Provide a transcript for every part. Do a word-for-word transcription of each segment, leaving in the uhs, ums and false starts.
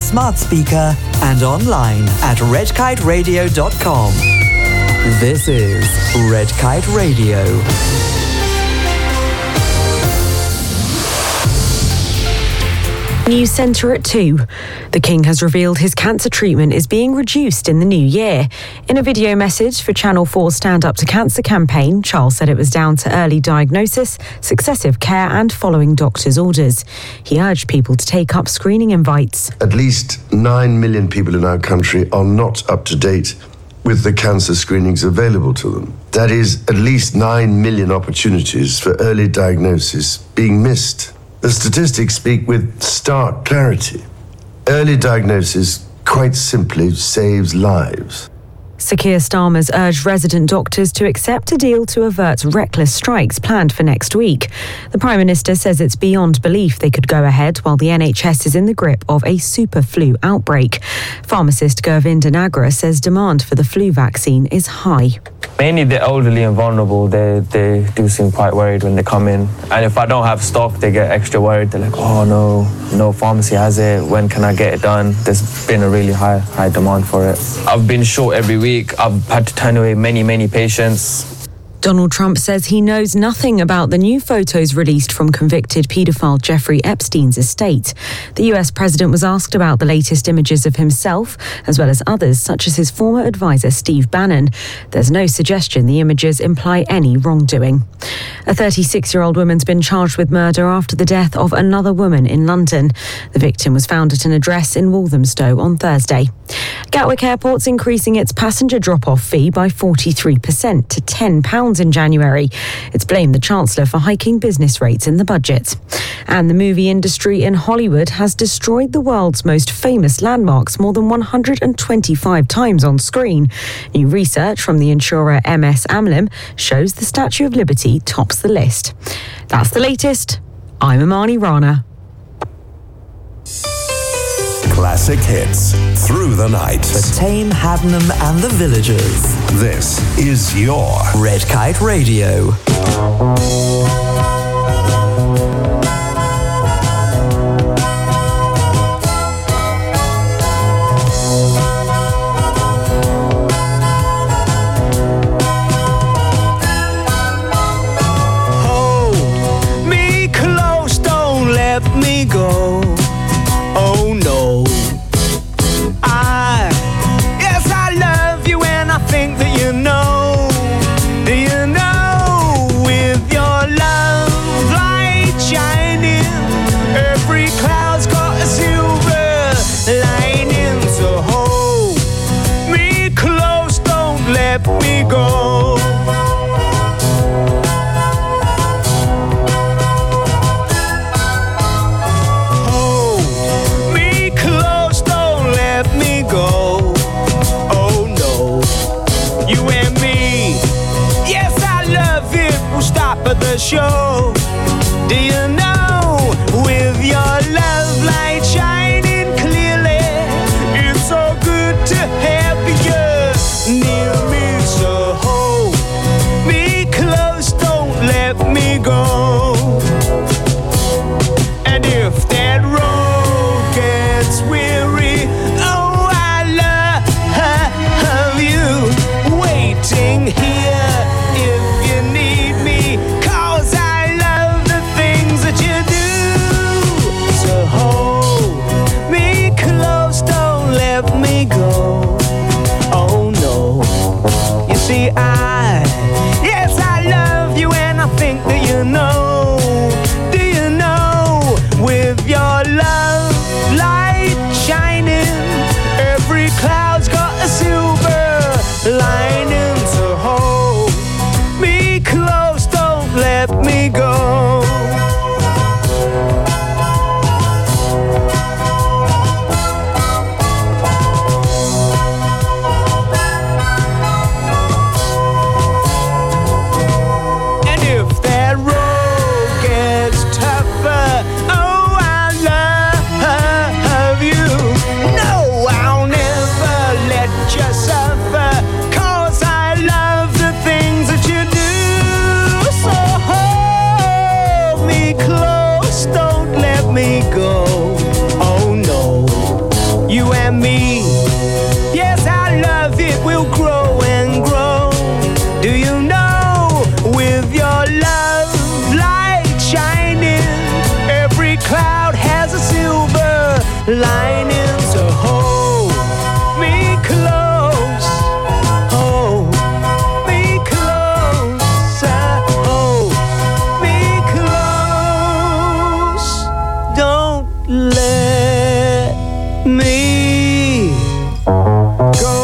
smart speaker and online at red kite radio dot com. This is Red Kite Radio. News Centre at two. The King has revealed his cancer treatment is being reduced in the new year. In a video message for Channel four's Stand Up to Cancer campaign, Charles said it was down to early diagnosis, successive care and following doctor's orders. He urged people to take up screening invites. At least nine million people in our country are not up to date with the cancer screenings available to them. That is at least nine million opportunities for early diagnosis being missed. The statistics speak with stark clarity. Early diagnosis, quite simply, saves lives. Sir Keir Starmer's urged resident doctors to accept a deal to avert reckless strikes planned for next week. The Prime Minister says it's beyond belief they could go ahead while the N H S is in the grip of a super flu outbreak. Pharmacist Gurvinder Nagra says demand for the flu vaccine is high. Mainly the elderly and vulnerable, they, they do seem quite worried when they come in. And if I don't have stock, they get extra worried. They're like, oh no, no pharmacy has it. When can I get it done? There's been a really high, high demand for it. I've been short every week. I've had to turn away many, many patients. Donald Trump says he knows nothing about the new photos released from convicted paedophile Jeffrey Epstein's estate. The U S president was asked about the latest images of himself, as well as others, such as his former advisor Steve Bannon. There's no suggestion the images imply any wrongdoing. A thirty-six-year-old woman's been charged with murder after the death of another woman in London. The victim was found at an address in Walthamstow on Thursday. Gatwick Airport's increasing its passenger drop-off fee by forty-three percent to ten pounds in January. It's blamed the Chancellor for hiking business rates in the budget. And the movie industry in Hollywood has destroyed the world's most famous landmarks more than one hundred twenty-five times on screen. New research from the insurer M S Amlin shows the Statue of Liberty tops the list. That's the latest. I'm Amani Rana. Classic hits through the night. For Tame, Haddenham and the Villagers. This is your Red Kite Radio. Hold me close, don't let me go. Oh no, I, yes I love you and I think that you know, do you know, with your and me. Yes, our love, it will grow and grow. Do you know, with your love light shining, every cloud has a silver lining. So hold me close, hold me closer, hold me close. Don't let me go.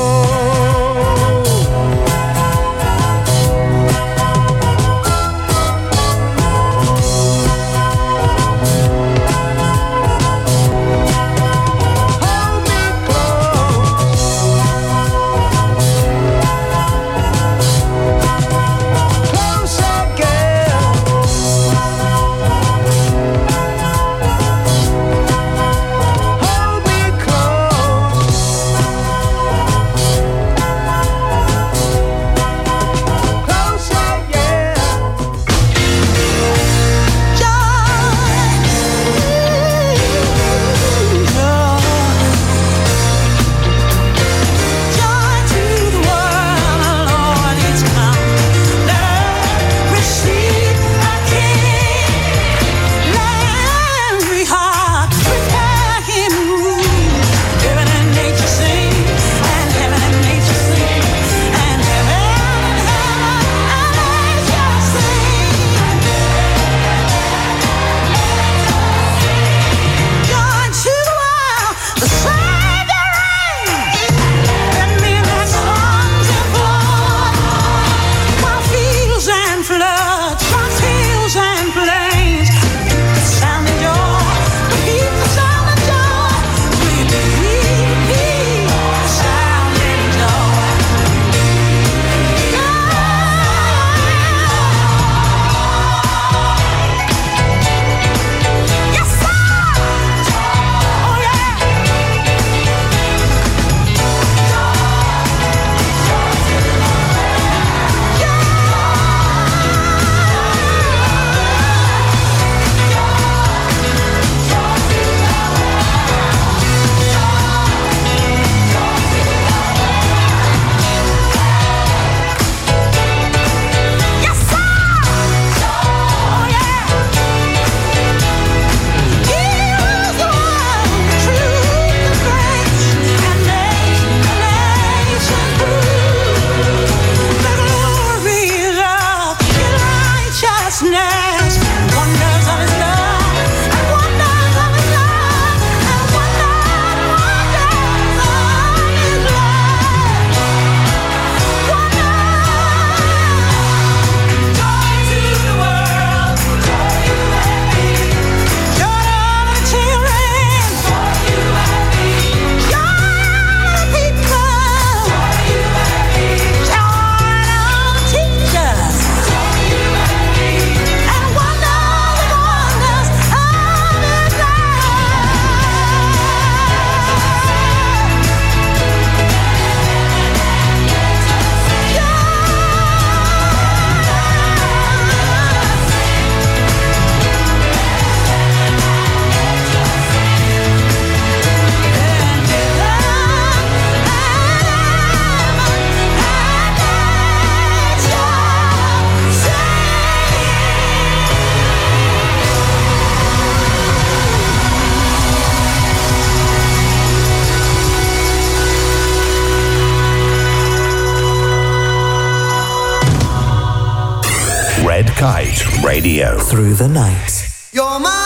Red Kite Radio. Through the night. You're mine.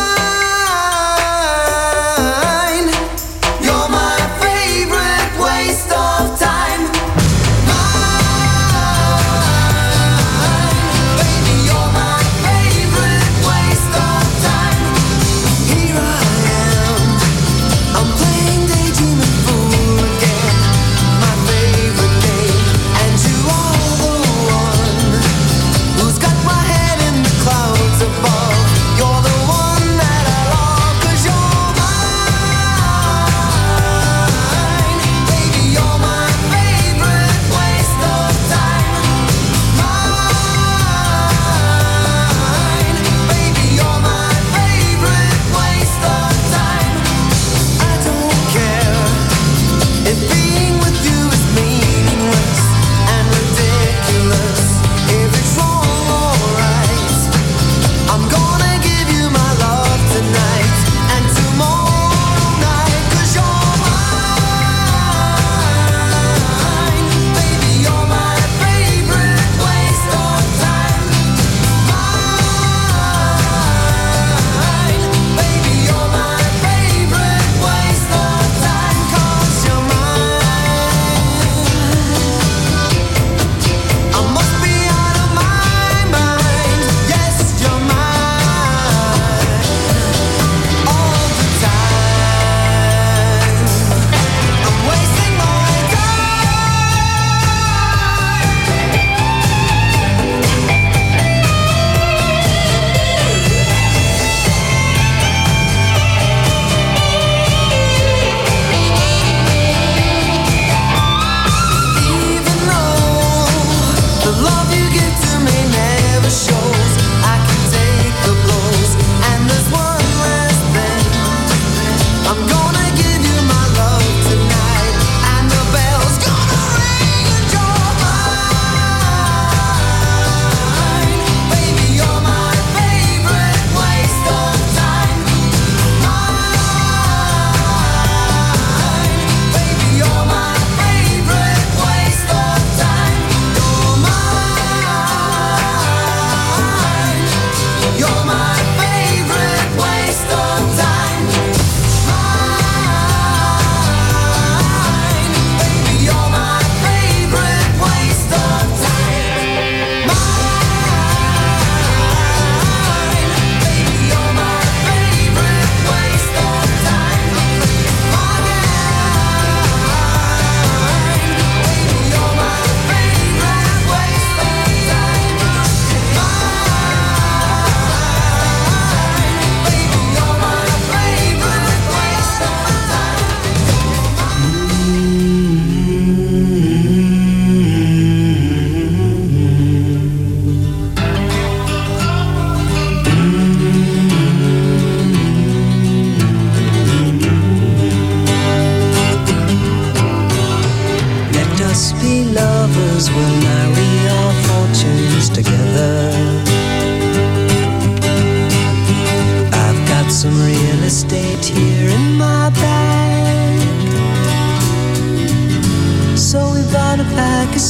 You're my favorite waste of time. Mine. Baby, you're my favorite waste of time. Here I am. I'm playing daydreaming fool again. My favorite game. And you are the one who's got my head in the clouds above. You're the one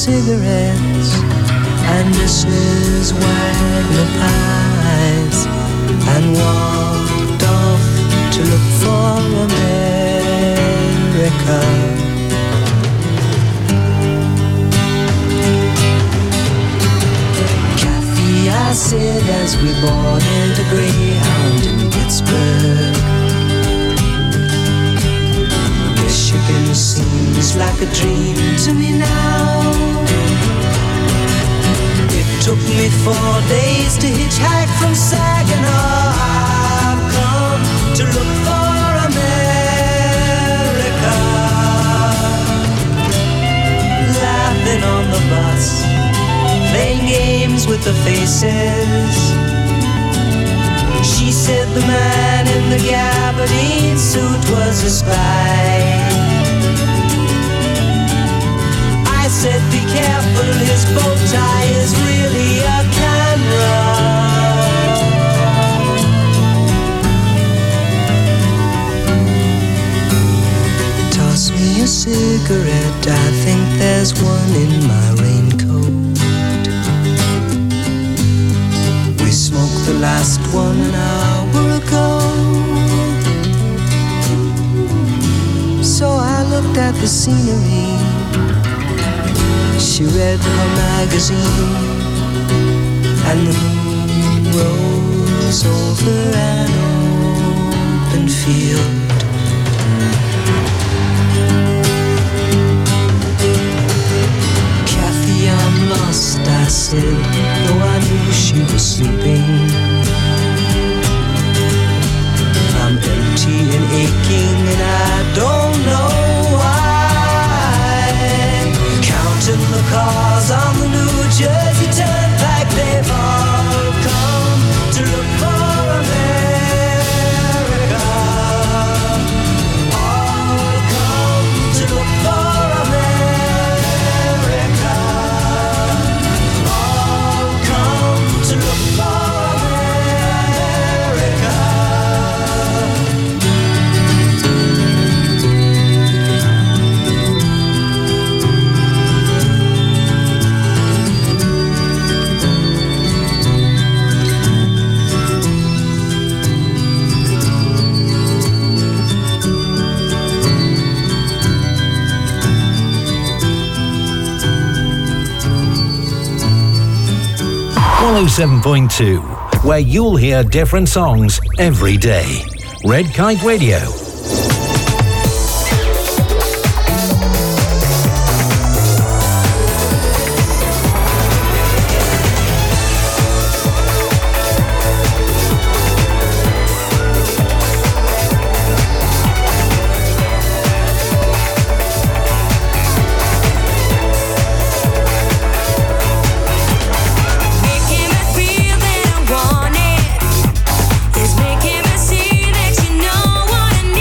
cigarettes and Missus Wagner pies, and walked off to look for America. Kathy, I said as we boarded a Greyhound in Pittsburgh, Michigan seems like a dream to me now. It took me four days to hitchhike from Saginaw. I've come to look for America. Laughing on the bus, playing games with the faces. She said the man in the gabardine suit was a spy. I said be careful, his bow tie is really a camera. Toss me a cigarette, I think there's one in my raincoat. We smoked the last one an hour ago. So I looked at the scenery. She read her magazine, and the moon rose over an open field. Kathy, I'm lost, I said, though I knew she was sleeping. I'm empty and aching, and I don't know why. Counting the cars on the New Jersey Turnpike, they've all come to look for America. All come to look for America. All come to look for America. one oh seven point two, where you'll hear different songs every day. Red Kite Radio. Making me feel that I want it. It's making me see that you know what I need.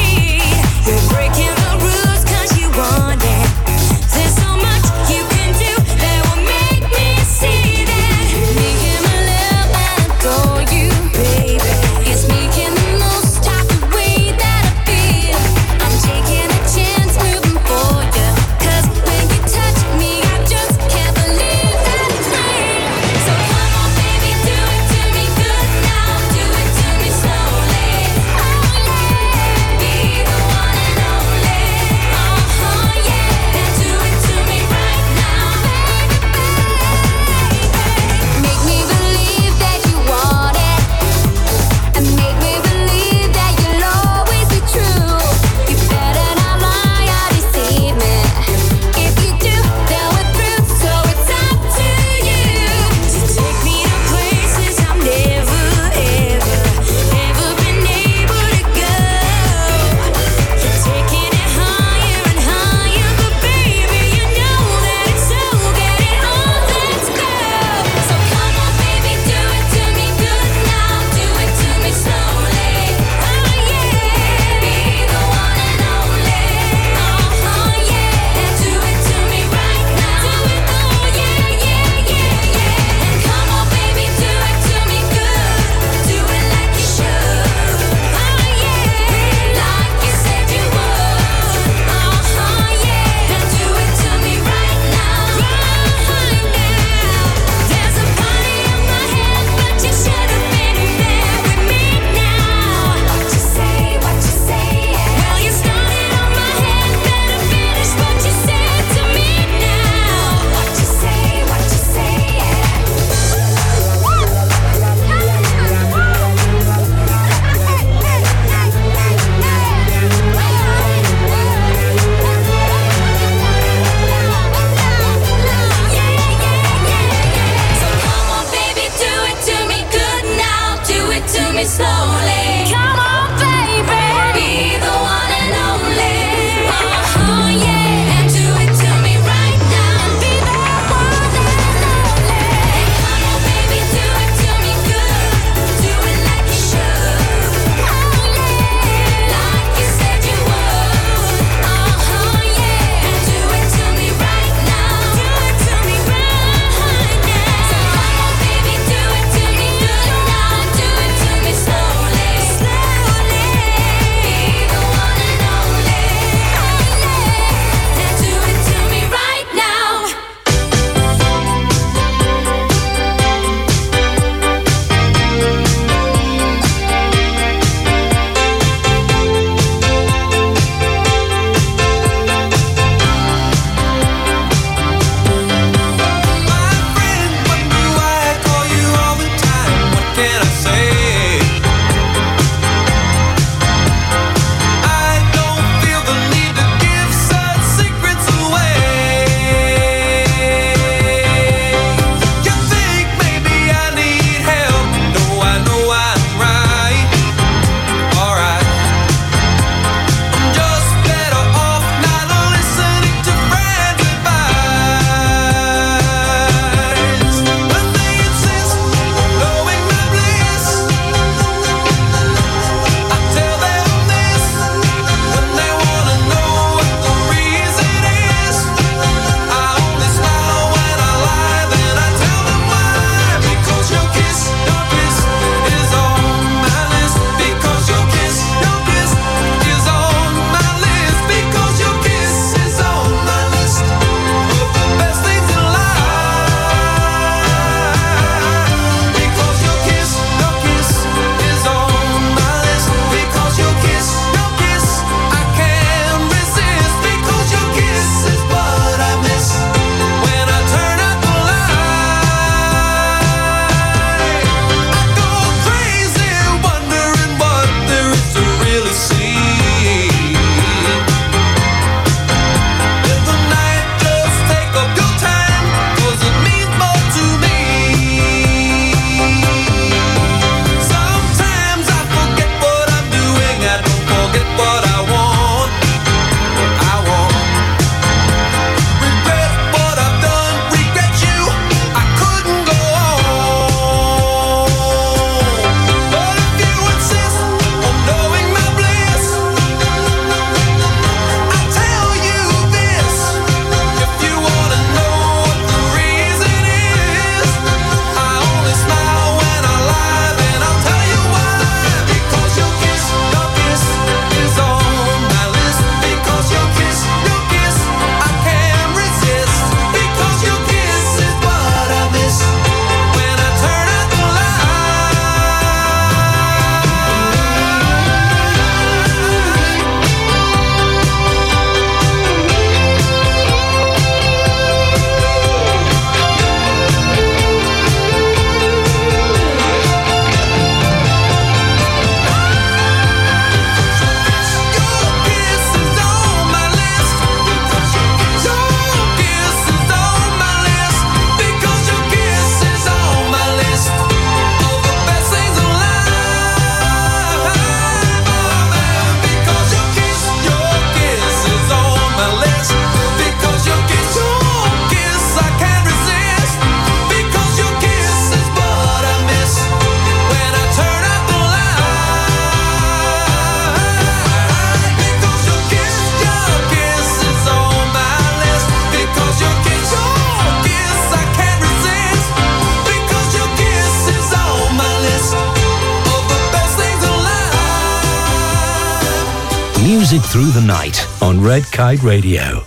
Music through the night on Red Kite Radio.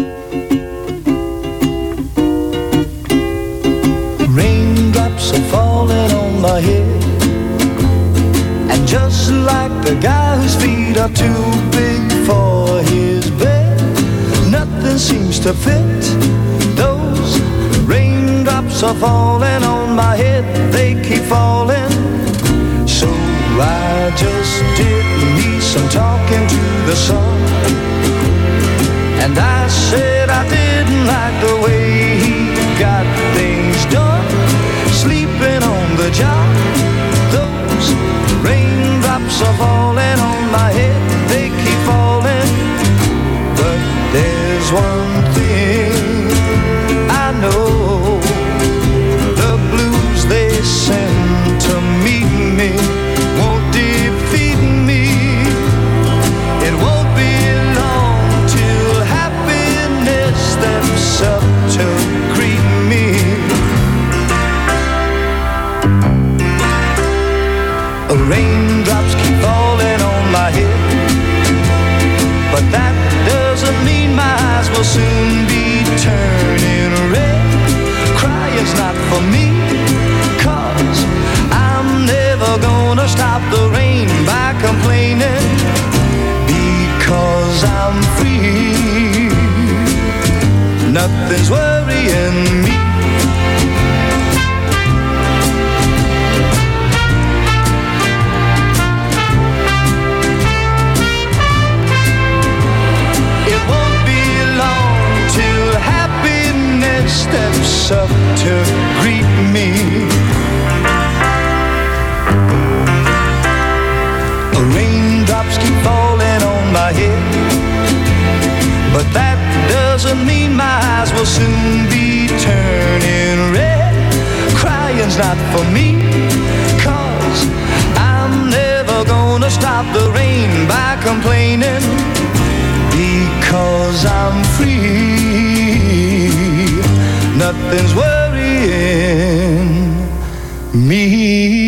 Raindrops are falling on my head, and just like the guy whose feet are too big for his bed, nothing seems to fit. Those raindrops are falling on my head, they keep falling. So I just did me some talking to the sun, and I said I didn't like the way he got things done, sleeping on the job. Those raindrops are falling on my head, they keep falling. But there's one thing I know, the blues they send to meet me won't defeat me. It won't be long till happiness steps up to greet me. Raindrops keep falling on my head, but that doesn't mean my eyes will soon be turning red. Crying's not for me, 'cause I'm never gonna stop the rain by complaining, because I'm free. Nothing's worrying me. Steps up to greet me. Raindrops keep falling on my head, but that doesn't mean my eyes will soon be turning red. Crying's not for me, 'cause I'm never gonna stop the rain by complaining, because I'm free. Nothing's worrying me.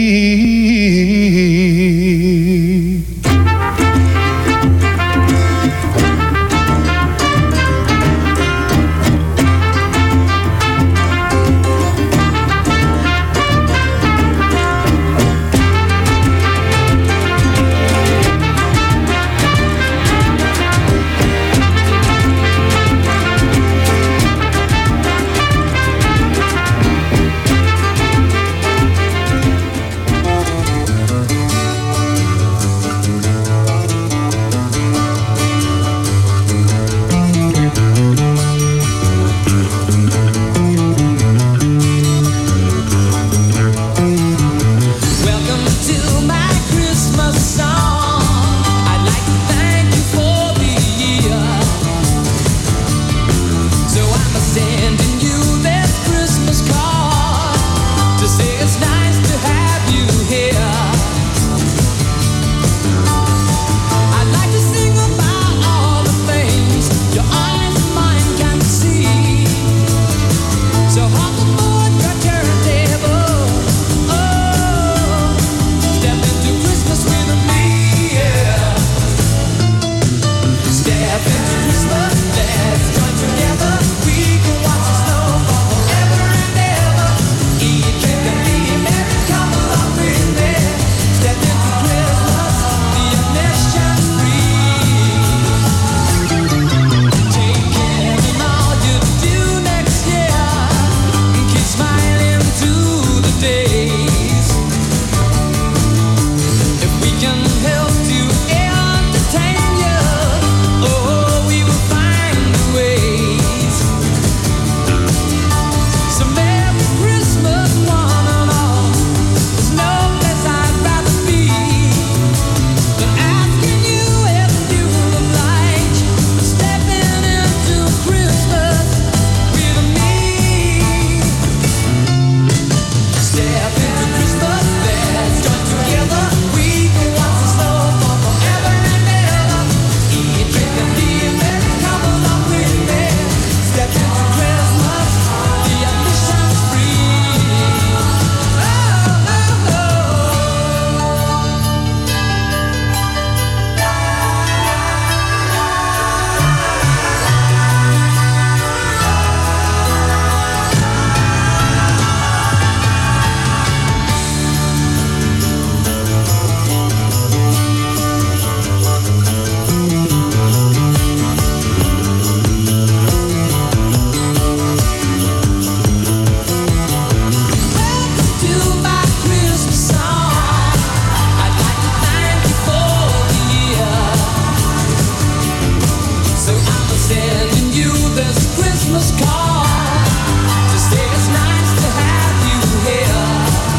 this Christmas card to say it's nice to have you here.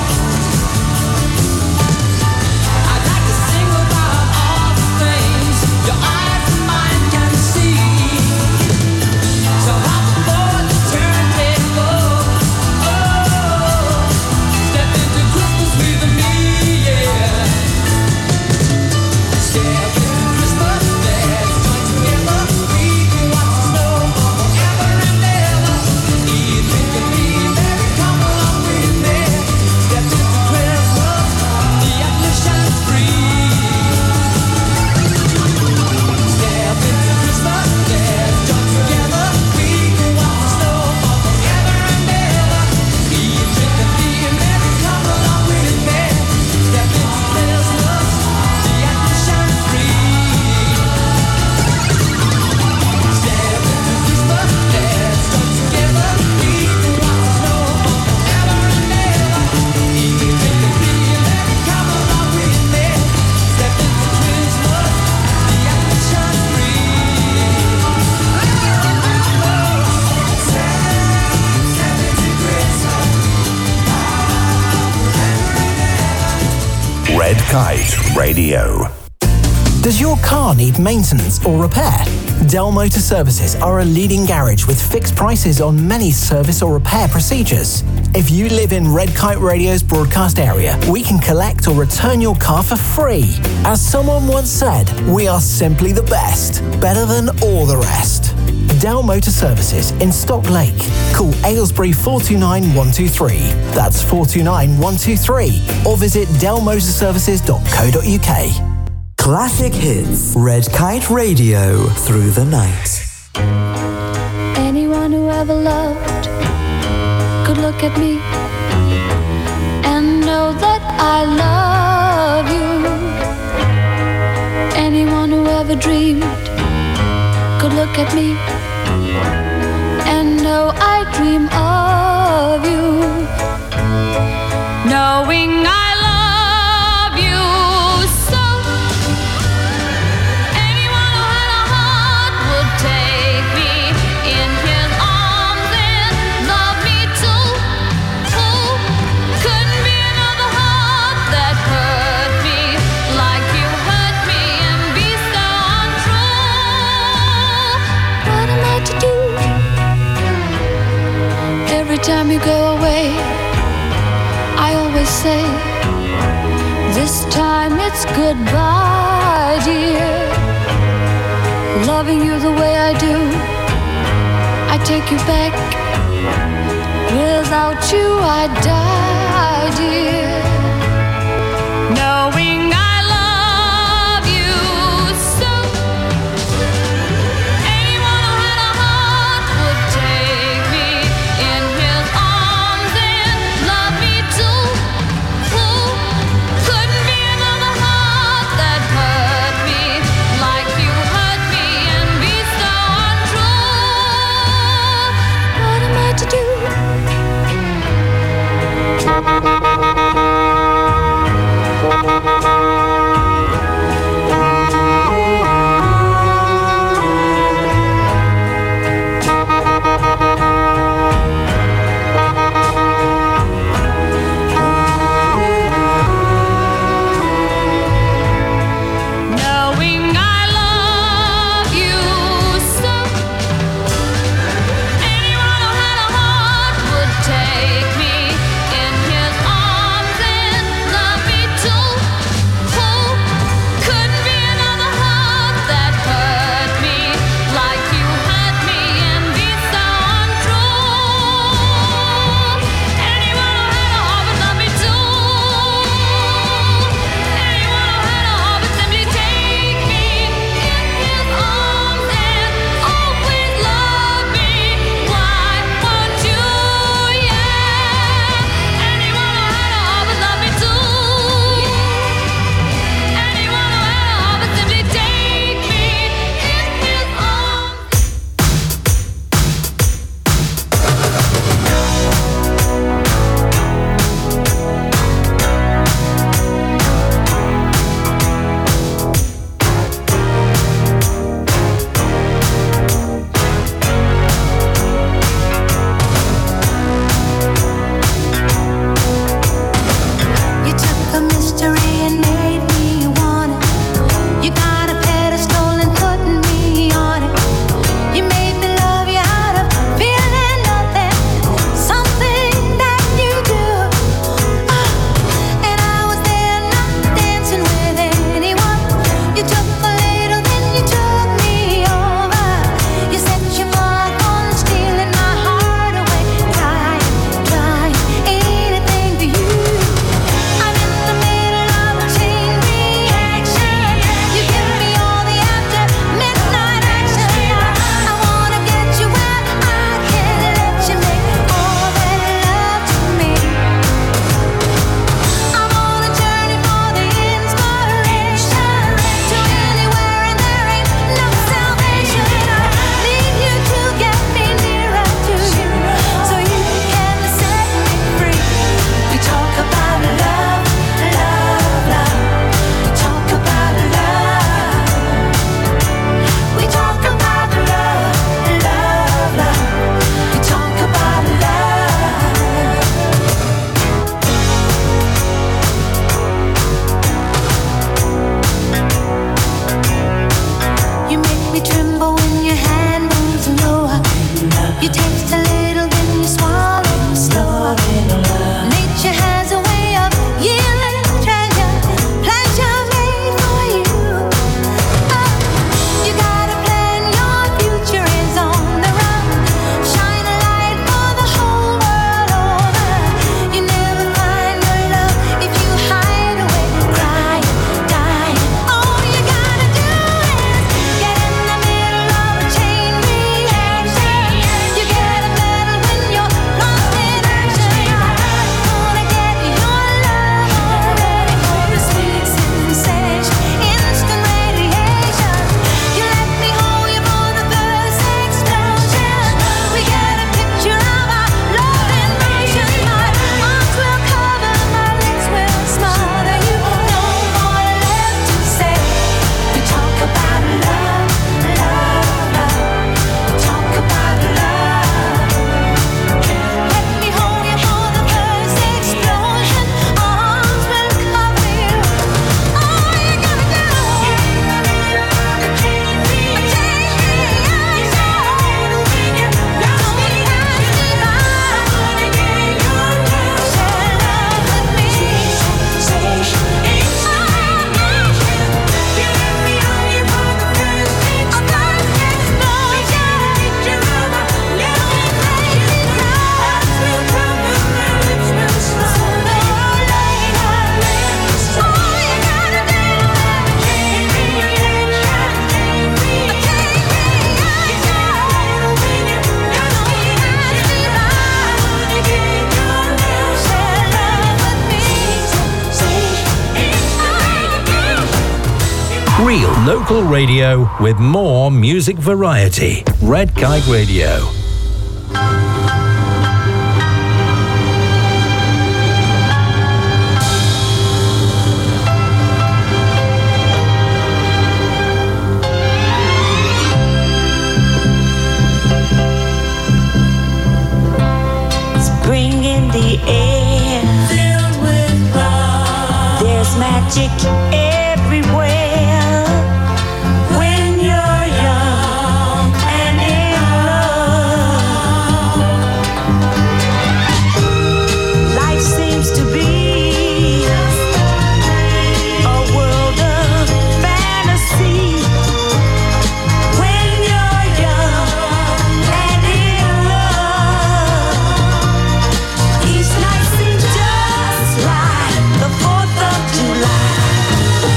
I'd like to sing about all the things your eyes and mine can see. So hop aboard the turntable, oh, step into Christmas with me, yeah. Step into Christmas, let's join together. We can watch the snow fall forever and ever. Eat, drink, and be merry. Come along with me. Step into Christmas, the apple shines free. Step into Christmas, let's join together. We can watch the snow fall forever and ever. Eat, drink, and be merry. Come along with me. Step into Christmas, the apple shines free. Step into Christmas, let's join together. We can watch the snow fall forever and ever. Eat, drink, and be merry. Come along with me. Step into Christmas, the apple shines free. Red Kite Radio. Does your car need maintenance or repair? Dell Motor Services are a leading garage with fixed prices on many service or repair procedures. If you live in Red Kite Radio's broadcast area, we can collect or return your car for free. As someone once said, we are simply the best, better than all the rest. Dell Motor Services in Stock Lake. Call Aylesbury four two nine one two three. That's four two nine one two three. Or visit dell motor services dot co dot uk. Classic hits. Red Kite Radio through the night. Anyone who ever loved could look at me and know that I love you. Anyone who ever dreamed could look at me and know I dream of you. Knowing I love you so. Anyone who had a heart would take me in his arms and love me too. Oh, couldn't be another heart that hurt me like you hurt me and be so untrue. What am I to do? Every time you go away, I always say, this time it's goodbye, dear. Loving you the way I do, I take you back. Without you I die, dear. Knowing I love you so. Anyone who had a heart would take me in his arms and love me too. Ooh, couldn't be another heart that hurt me like you hurt me and be so untrue. What am I to do? Local radio with more music variety. Red Kite Radio. Spring in the air, filled with love. There's magic everywhere. When you're young and in love, life seems to be a world of fantasy. When you're young and in love, each night seems just like the fourth of July.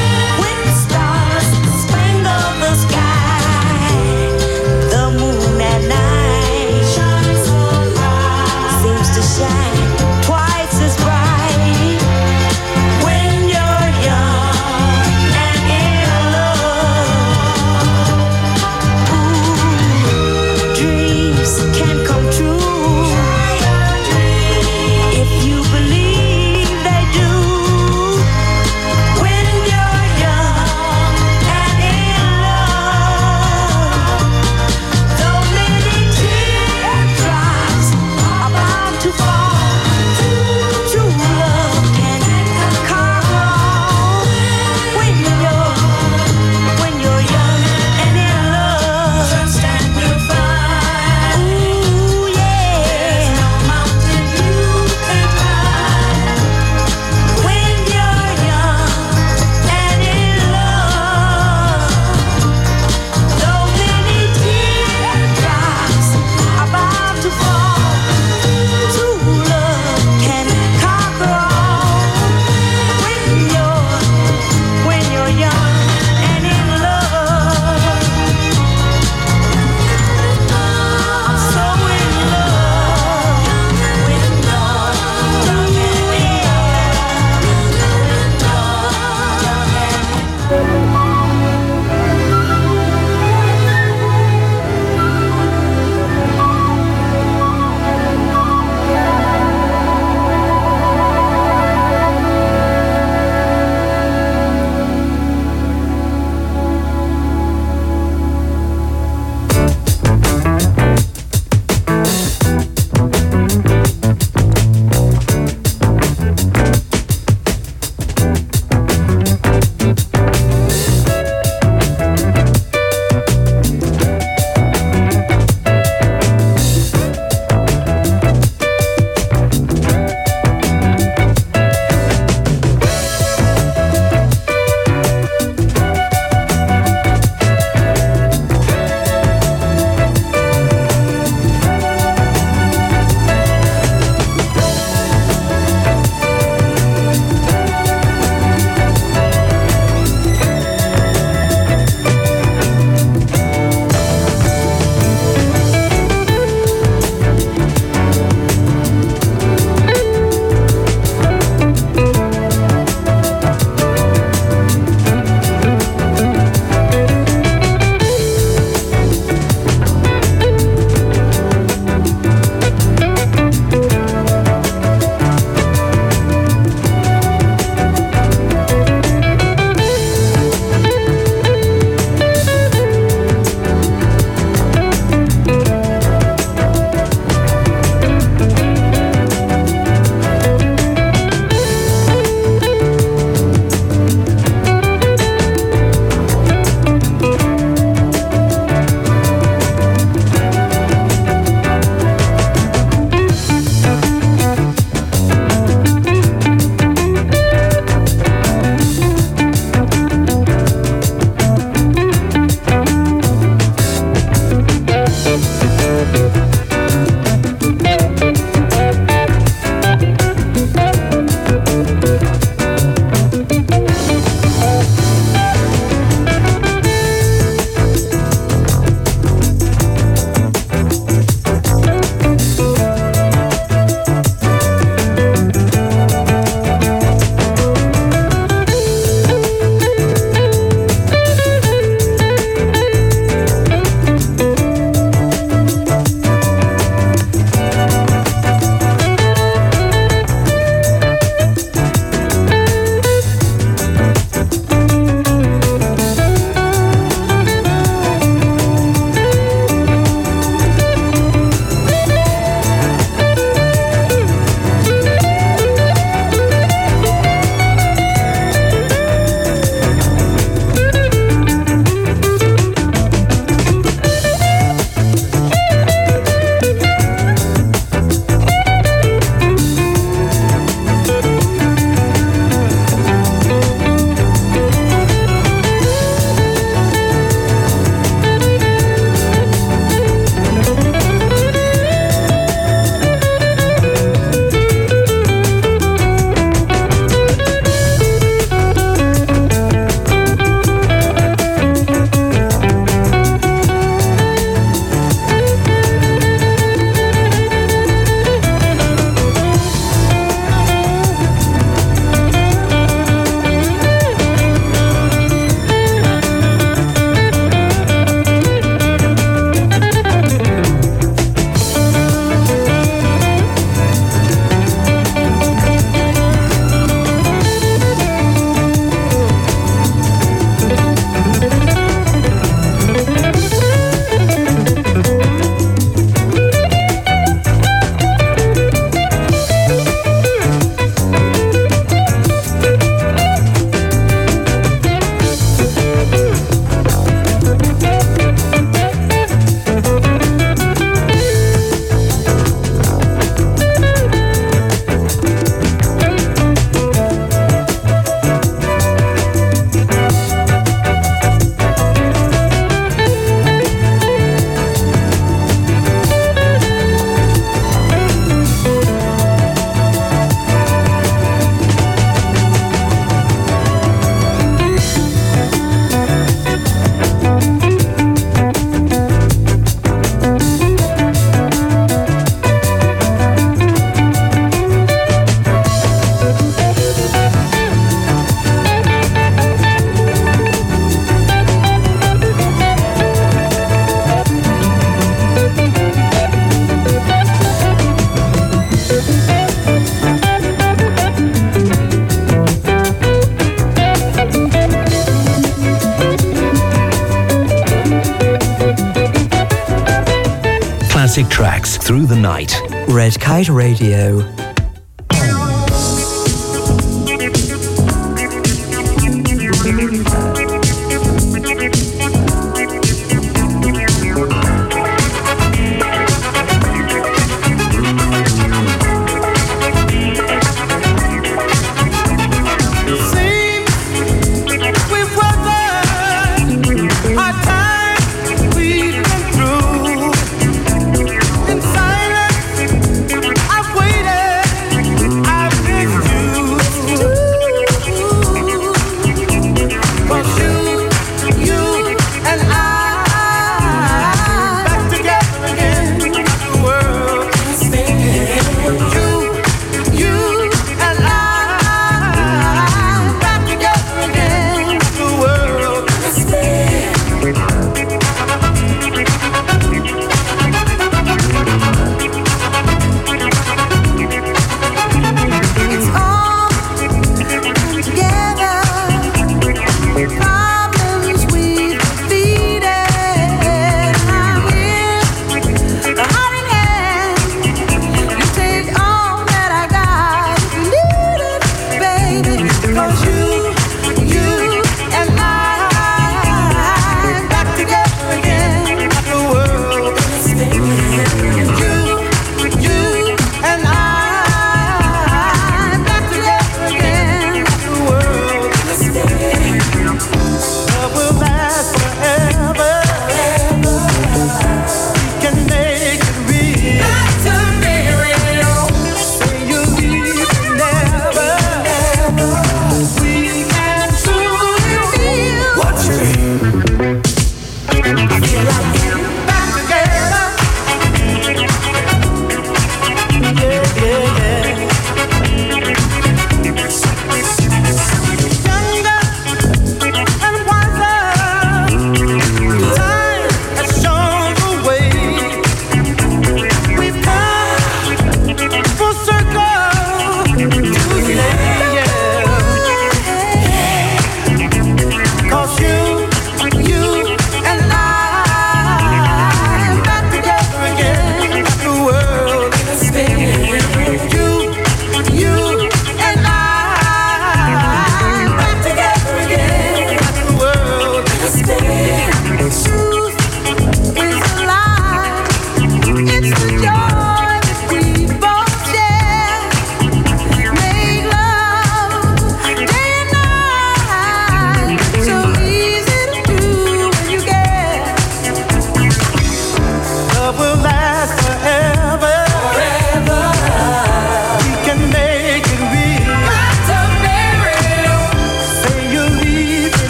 classic tracks through the night. Red Kite Radio.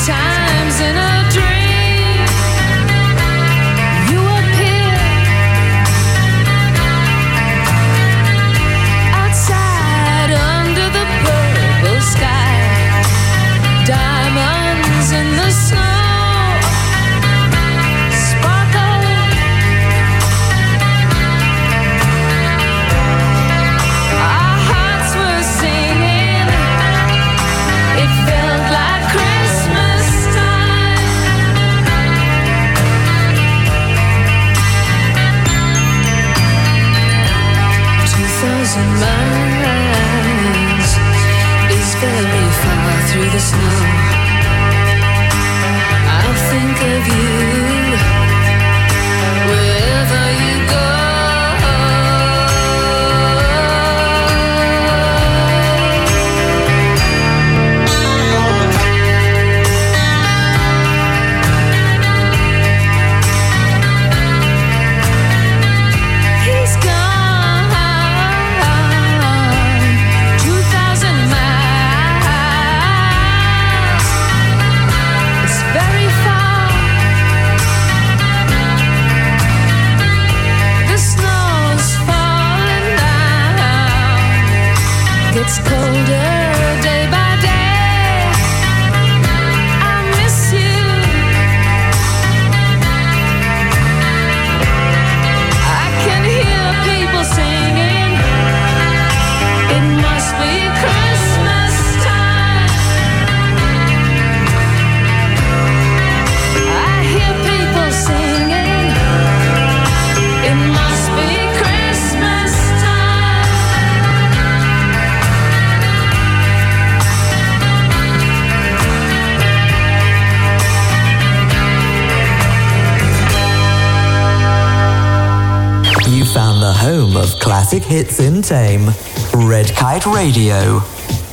Sometimes in a dream you appear outside under the purple sky, diamonds in the snow sparkle. Our hearts were singing, it felt like Christmas time. Two thousand miles is very far through the snow. I'll think of you wherever you go. He's gone two thousand miles. It's very far. The snow's falling down. Gets colder day by day. I miss you. I can hear people singing. It must be Christmas time. I hear people singing. It must be Christmas time. You found the home of classic hits in Tame. Red Kite Radio.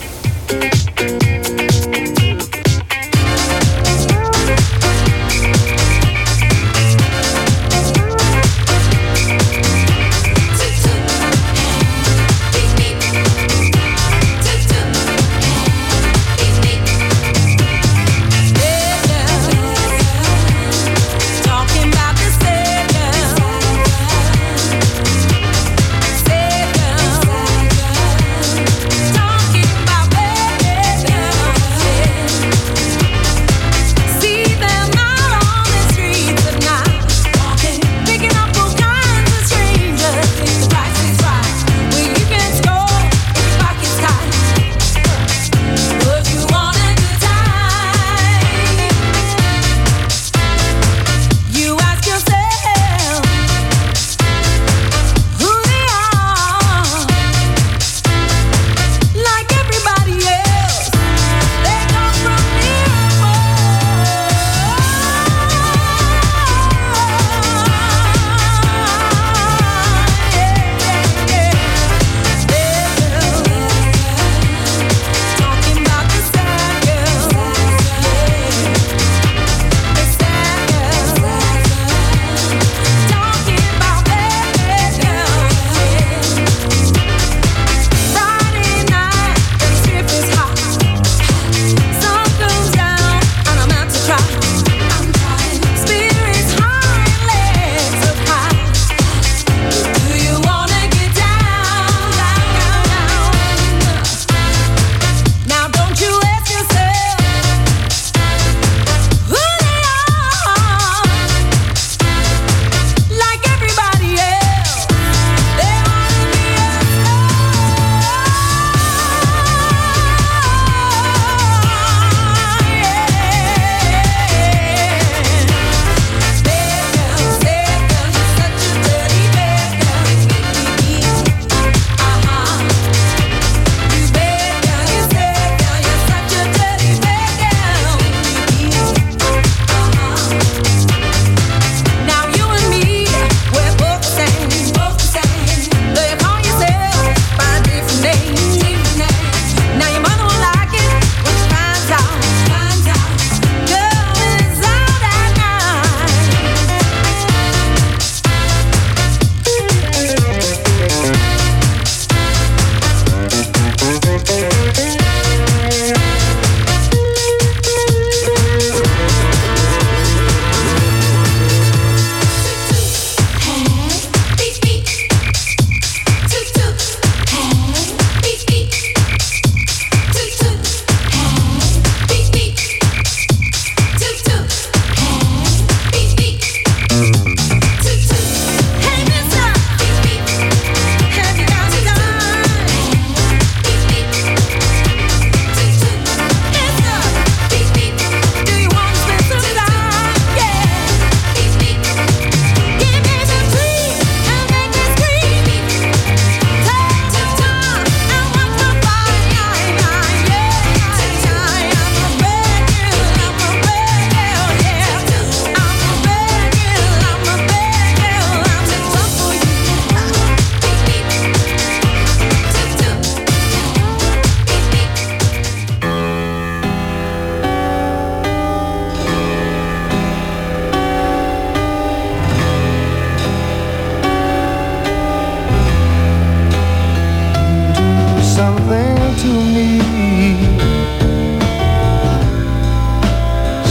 Talking about the Savior, Savior, talking about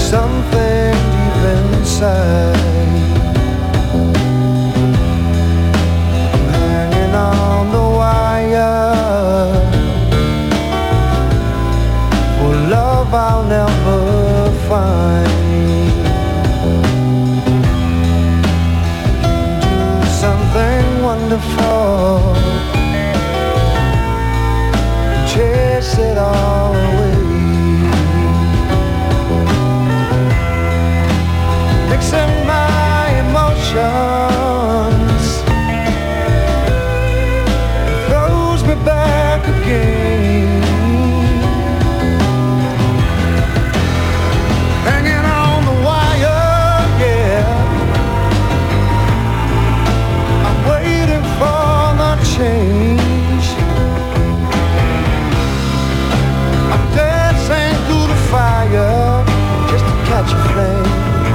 something deep inside. I'm hanging on the wire for love I'll never find. Do something wonderful, chase it all away. Mixing my emotions throws me back again. Hanging on the wire, yeah. I'm waiting for the change. I'm dancing through the fire just to catch a flame.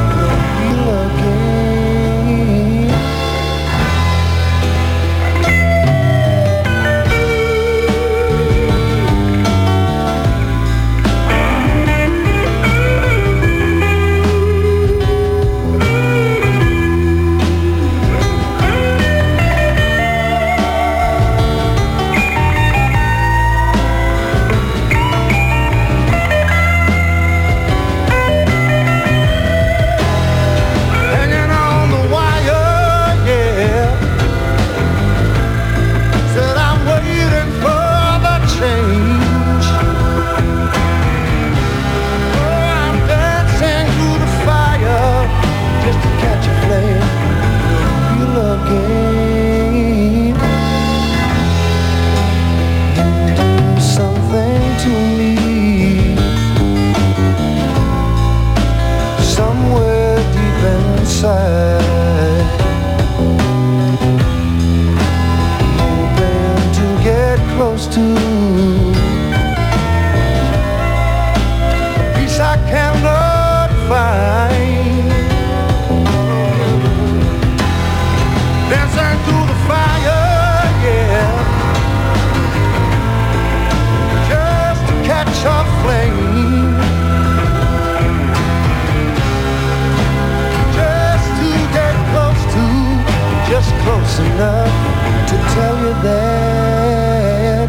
Close enough to tell you that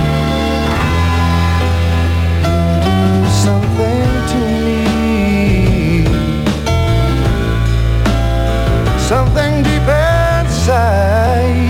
you do something to me, something deep inside.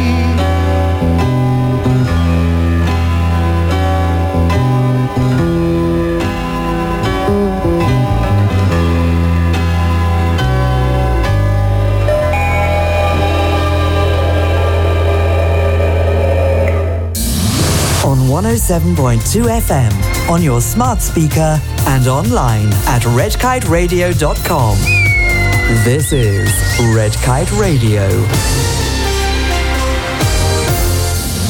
one oh seven point two F M on your smart speaker and online at red kite radio dot com. This is Red Kite Radio.